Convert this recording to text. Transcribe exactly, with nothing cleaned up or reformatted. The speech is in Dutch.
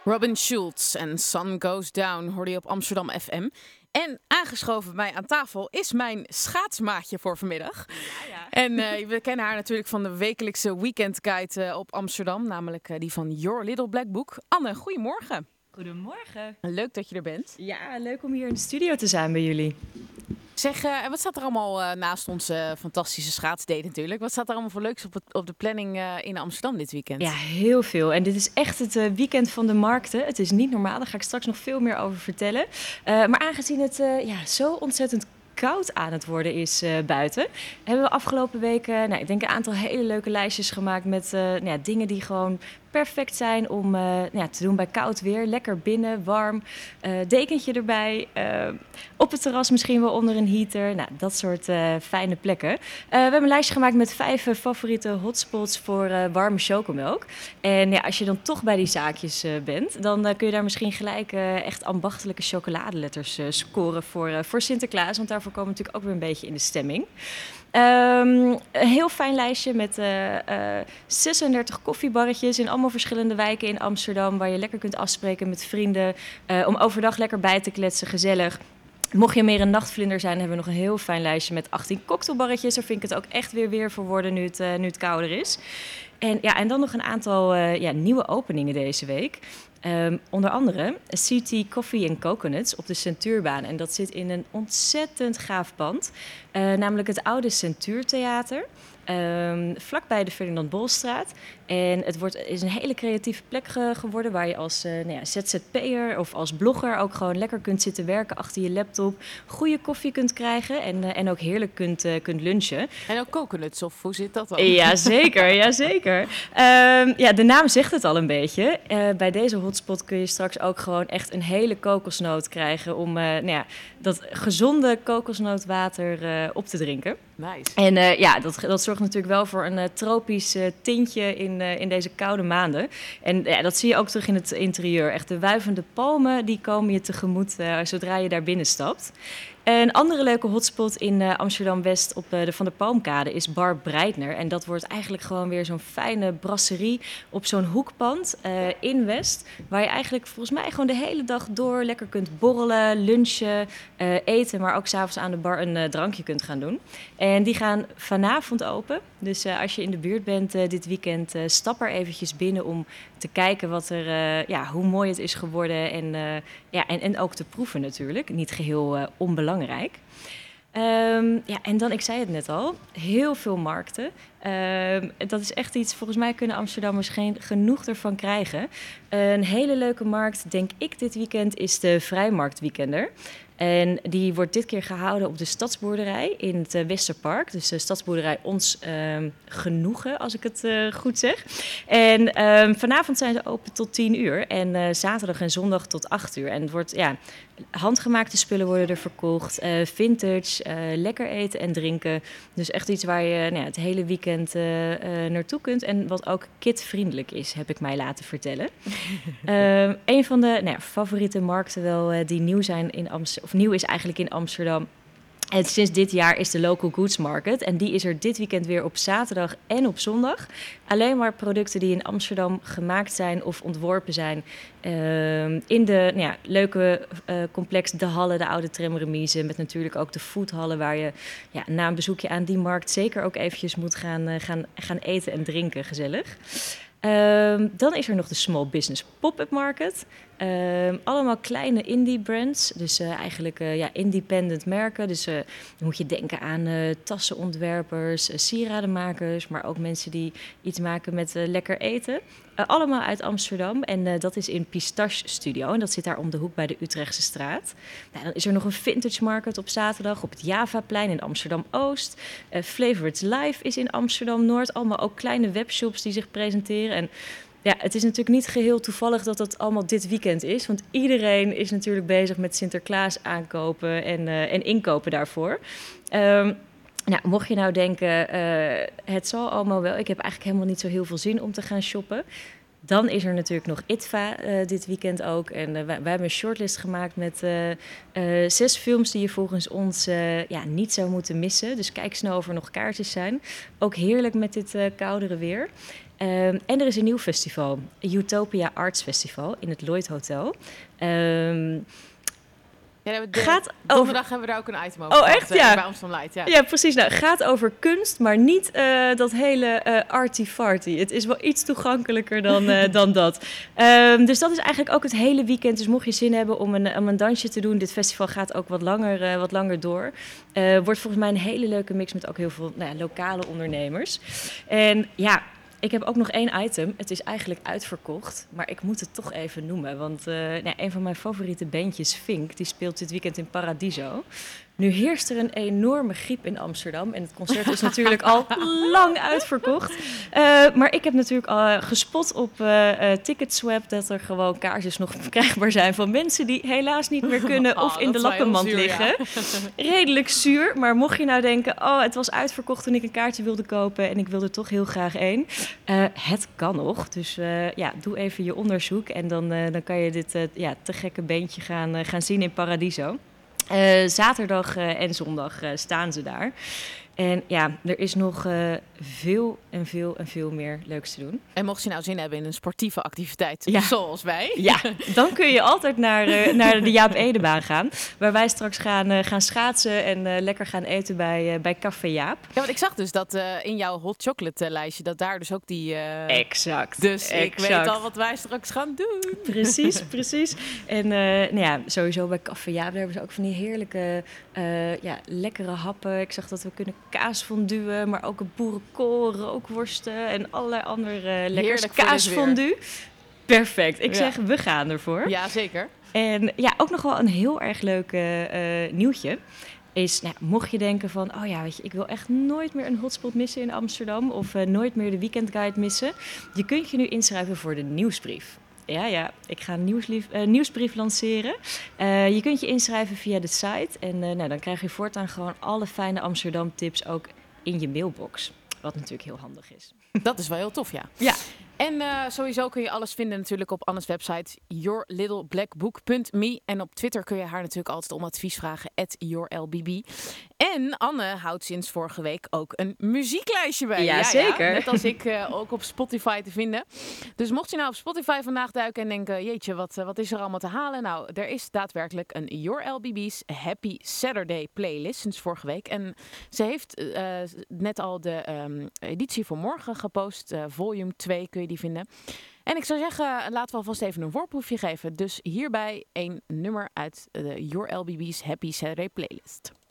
Robin Schulz en Sun Goes Down hoorde je op Amsterdam F M. En aangeschoven bij mij aan tafel is mijn schaatsmaatje voor vanmiddag. Ja, ja. En uh, we kennen haar natuurlijk van de wekelijkse weekendguide uh, op Amsterdam. Namelijk uh, die van Your Little Black Book. Anne, goedemorgen. Goedemorgen. Leuk dat je er bent. Ja, leuk om hier in de studio te zijn bij jullie. Zeg, uh, en wat staat er allemaal uh, naast onze uh, fantastische schaatsdate natuurlijk? Wat staat er allemaal voor leuks op, het, op de planning uh, in Amsterdam dit weekend? Ja, heel veel. En dit is echt het uh, weekend van de markten. Het is niet normaal, daar ga ik straks nog veel meer over vertellen. Uh, maar aangezien het uh, ja, zo ontzettend koud aan het worden is uh, buiten, hebben we afgelopen weken, nou, ik denk een aantal hele leuke lijstjes gemaakt met uh, nou ja, dingen die gewoon perfect zijn om uh, nou ja, te doen bij koud weer. Lekker binnen, warm, uh, dekentje erbij, uh, op het terras misschien wel onder een heater. Nou, dat soort uh, fijne plekken. Uh, we hebben een lijstje gemaakt met vijf uh, favoriete hotspots voor uh, warme chocomelk. En ja, als je dan toch bij die zaakjes uh, bent, dan uh, kun je daar misschien gelijk uh, echt ambachtelijke chocoladeletters uh, scoren voor, uh, voor Sinterklaas. Want daarvoor komen we natuurlijk ook weer een beetje in de stemming. Um, een heel fijn lijstje met uh, uh, zesendertig koffiebarretjes in allemaal verschillende wijken in Amsterdam, waar je lekker kunt afspreken met vrienden uh, om overdag lekker bij te kletsen, gezellig. Mocht je meer een nachtvlinder zijn, hebben we nog een heel fijn lijstje met achttien cocktailbarretjes. Daar vind ik het ook echt weer weer voor worden nu het, uh, nu het kouder is. En, ja, en dan nog een aantal uh, ja, nieuwe openingen deze week. Um, onder andere C T Coffee and Coconuts op de Centuurbaan. En dat zit in een ontzettend gaaf pand. Uh, namelijk het oude Centuurtheater. Um, vlakbij de Ferdinand Bolstraat. En het wordt, is een hele creatieve plek ge, geworden waar je als uh, nou ja, Z Z P'er of als blogger ook gewoon lekker kunt zitten werken achter je laptop. Goede koffie kunt krijgen en, uh, en ook heerlijk kunt, uh, kunt lunchen. En ook coconuts, of hoe zit dat dan? Jazeker, jazeker. Um, ja, de naam zegt het al een beetje. Uh, bij deze hotspot kun je straks ook gewoon echt een hele kokosnoot krijgen om uh, nou ja, dat gezonde kokosnootwater uh, op te drinken. Nice. En uh, ja, dat, dat zorgt natuurlijk wel voor een uh, tropisch uh, tintje in, uh, in deze koude maanden. En ja, dat zie je ook terug in het interieur. Echt de wuivende palmen, die komen je tegemoet uh, zodra je daar binnen stapt. Een andere leuke hotspot in uh, Amsterdam-West op uh, de Van der Palmkade is Bar Breitner. En dat wordt eigenlijk gewoon weer zo'n fijne brasserie op zo'n hoekpand uh, in West. Waar je eigenlijk volgens mij gewoon de hele dag door lekker kunt borrelen, lunchen, uh, eten. Maar ook s'avonds aan de bar een uh, drankje kunt gaan doen. En die gaan vanavond open. Dus uh, als je in de buurt bent uh, dit weekend, uh, stap er eventjes binnen om te kijken wat er, uh, ja, hoe mooi het is geworden. En, uh, ja, en, en ook te proeven natuurlijk. Niet geheel uh, onbelangrijk. Um, ja, en dan, ik zei het net al, heel veel markten. Um, dat is echt iets, volgens mij kunnen Amsterdammers geen genoeg ervan krijgen. Een hele leuke markt, denk ik, dit weekend is de Vrijmarktweekender. En die wordt dit keer gehouden op de Stadsboerderij in het uh, Westerpark. Dus de Stadsboerderij Ons uh, Genoegen, als ik het uh, goed zeg. En uh, vanavond zijn ze open tot tien uur en uh, zaterdag en zondag tot acht uur. En het wordt, ja, handgemaakte spullen worden er verkocht, uh, vintage, uh, lekker eten en drinken. Dus echt iets waar je nou ja, het hele weekend uh, uh, naartoe kunt. En wat ook kidvriendelijk is, heb ik mij laten vertellen. uh, een van de nou ja, favoriete markten wel uh, die nieuw zijn in Amsterdam, of nieuw is eigenlijk in Amsterdam. En sinds dit jaar is de Local Goods Market. En die is er dit weekend weer op zaterdag en op zondag. Alleen maar producten die in Amsterdam gemaakt zijn of ontworpen zijn. Uh, in de nou ja, leuke uh, complex De Hallen, de oude tramremise. Met natuurlijk ook de foodhallen waar je ja, na een bezoekje aan die markt zeker ook eventjes moet gaan, uh, gaan, gaan eten en drinken. Gezellig. Uh, dan is er nog de Small Business Pop-up Market. Uh, allemaal kleine indie brands, dus uh, eigenlijk uh, ja, independent merken. Dus uh, dan moet je denken aan uh, tassenontwerpers, uh, sieradenmakers, maar ook mensen die iets maken met uh, lekker eten. Uh, allemaal uit Amsterdam en uh, dat is in Pistache Studio en dat zit daar om de hoek bij de Utrechtse straat. Nou, dan is er nog een vintage market op zaterdag op het Javaplein in Amsterdam-Oost. Uh, Favorites Live is in Amsterdam-Noord, allemaal ook kleine webshops die zich presenteren. En ja, het is natuurlijk niet geheel toevallig dat het allemaal dit weekend is. Want iedereen is natuurlijk bezig met Sinterklaas aankopen en, uh, en inkopen daarvoor. Um, nou, mocht je nou denken, uh, het zal allemaal wel. Ik heb eigenlijk helemaal niet zo heel veel zin om te gaan shoppen. Dan is er natuurlijk nog I T V A uh, dit weekend ook. En uh, wij, wij hebben een shortlist gemaakt met uh, uh, zes films die je volgens ons uh, ja, niet zou moeten missen. Dus kijk snel of er nog kaartjes zijn. Ook heerlijk met dit uh, koudere weer. Um, en er is een nieuw festival, Utopia Arts Festival in het Lloyd Hotel. Um, Ja, de, gaat donderdag over... hebben we daar ook een item over. Oh, gehad, echt? uh, Ja. Bij Amsterdam Light, ja. Ja, precies. Nou, gaat over kunst, maar niet uh, dat hele uh, arty-farty. Het is wel iets toegankelijker dan, uh, dan dat. Um, dus dat is eigenlijk ook het hele weekend. Dus mocht je zin hebben om een, om een dansje te doen, dit festival gaat ook wat langer, uh, wat langer door. Uh, wordt volgens mij een hele leuke mix met ook heel veel nou ja, lokale ondernemers. En ja... Ik heb ook nog één item. Het is eigenlijk uitverkocht, maar ik moet het toch even noemen. Want uh, nou, een van mijn favoriete bandjes, Fink, die speelt dit weekend in Paradiso. Nu heerst er een enorme griep in Amsterdam. En het concert is natuurlijk al lang uitverkocht. Uh, maar ik heb natuurlijk al gespot op uh, uh, Ticketswap dat er gewoon kaartjes nog verkrijgbaar zijn van mensen die helaas niet meer kunnen of oh, in de lappenmand zuur, liggen. Ja. Redelijk zuur, maar mocht je nou denken, oh, het was uitverkocht toen ik een kaartje wilde kopen en ik wilde er toch heel graag één. Uh, het kan nog, dus uh, ja, doe even je onderzoek en dan, uh, dan kan je dit uh, ja, te gekke beentje gaan, uh, gaan zien in Paradiso. Uh, zaterdag uh, en zondag uh, staan ze daar. En ja, er is nog uh, veel en veel en veel meer leuks te doen. En mocht je nou zin hebben in een sportieve activiteit, ja. zoals wij. Ja, dan kun je altijd naar, uh, naar de Jaap Edebaan gaan. Waar wij straks gaan, uh, gaan schaatsen en uh, lekker gaan eten bij, uh, bij Café Jaap. Ja, want ik zag dus dat uh, in jouw hot chocolate lijstje, dat daar dus ook die... Uh... Exact. Dus exact. ik weet al wat wij straks gaan doen. Precies, precies. En uh, nou ja, sowieso bij Café Jaap, daar hebben ze ook van die heerlijke, uh, ja, lekkere happen. Ik zag dat we kunnen kaasfondue, maar ook een boerenkool, rookworsten en allerlei andere uh, lekkers. Kaasfondue. Perfect. Ik ja. zeg, we gaan ervoor. Ja, zeker. En ja, ook nog wel een heel erg leuk uh, nieuwtje. Is, nou, mocht je denken van, oh ja, weet je, ik wil echt nooit meer een hotspot missen in Amsterdam of uh, nooit meer de weekendguide missen. Je kunt je nu inschrijven voor de nieuwsbrief. Ja, ja, ik ga een nieuwsbrief, uh, nieuwsbrief lanceren. Uh, je kunt je inschrijven via de site. En uh, nou, dan krijg je voortaan gewoon alle fijne Amsterdam tips ook in je mailbox. Wat natuurlijk heel handig is. Dat is wel heel tof, ja. Ja. En uh, sowieso kun je alles vinden natuurlijk op Anne's website your little black book punt me. En op Twitter kun je haar natuurlijk altijd om advies vragen, at your L B B. En Anne houdt sinds vorige week ook een muzieklijstje bij. Ja, ja zeker. Ja, net als ik uh, ook op Spotify te vinden. Dus mocht je nou op Spotify vandaag duiken en denken, jeetje, wat, uh, wat is er allemaal te halen? Nou, er is daadwerkelijk een Your L B B's Happy Saturday playlist sinds vorige week. En ze heeft uh, net al de um, editie voor morgen gepost, uh, volume twee kun je die vinden. En ik zou zeggen, laten we alvast even een voorproefje geven. Dus hierbij een nummer uit de Your L B B's Happy Saturday playlist.